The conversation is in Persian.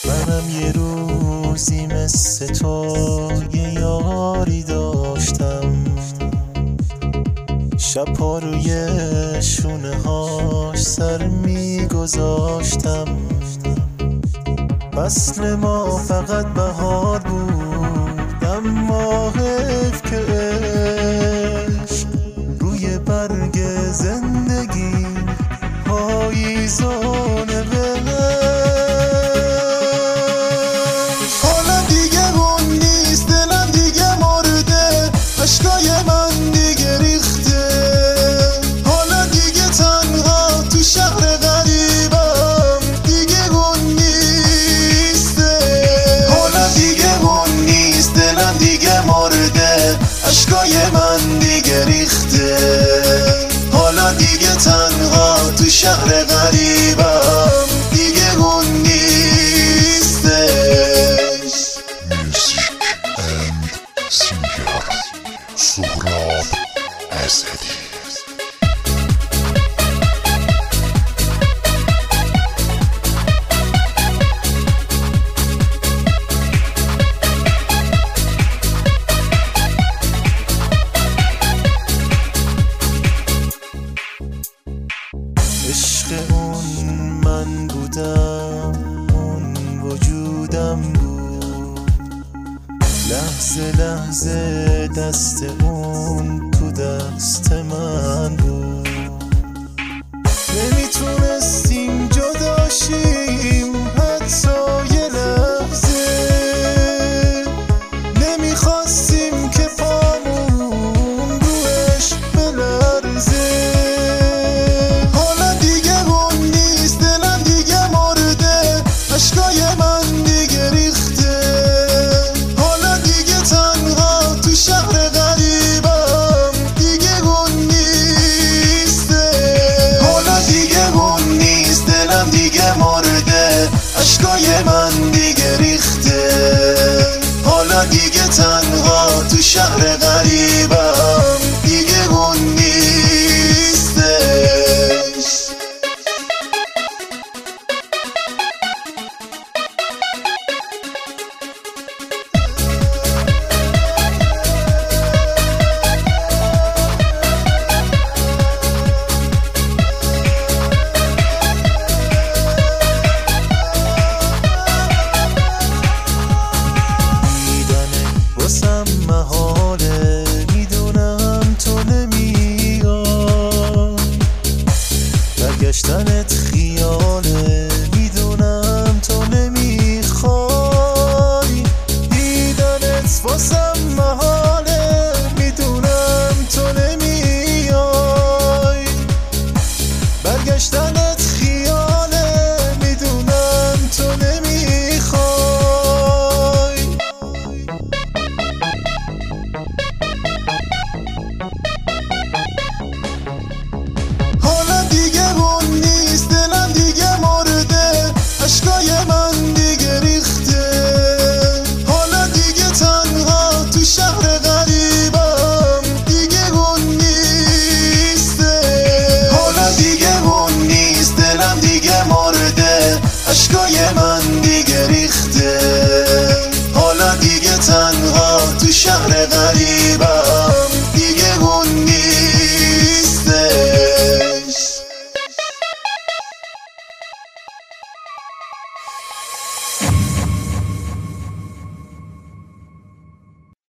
منم یه روزی مثل تو یه یاری داشتم، شب‌ها روی شونه هاش سر میگذاشتم. فصل ما فقط بهار بود، اما حیف که عشق روی برگ زندگی پاییزانه بهش. حالا دیگه اون نیست، دلم دیگه مرده، عشقای من دیگه ریخته. حالا دیگه تنها تو شهر غریبم، دیگه اون نیسته. حالا دیگه اون نیست، دلم دیگه مرده، عشقای من دیگه ریخته. حالا دیگه تنها تو شهر غریبم، دیگه اون نیستش. میوزیک اند سینگر سهراب اسدی. عشق اون من بودم، اون وجودم بود، لحظه لحظه دست اون تو دست من بود. نمیتونستیم جدا شیم حتی یه لحظه، نمیخواستیم که پامون روش بلرزه. عشقای من دیگه ریخته. حالا دیگه تنها تو شهر غریبم، دیگه اون نیسته. حالا دیگه اون نیست، دلم دیگه مرده، عشقای من دیگه ریخته. حالا دیگه تنها تو شهر غریبم.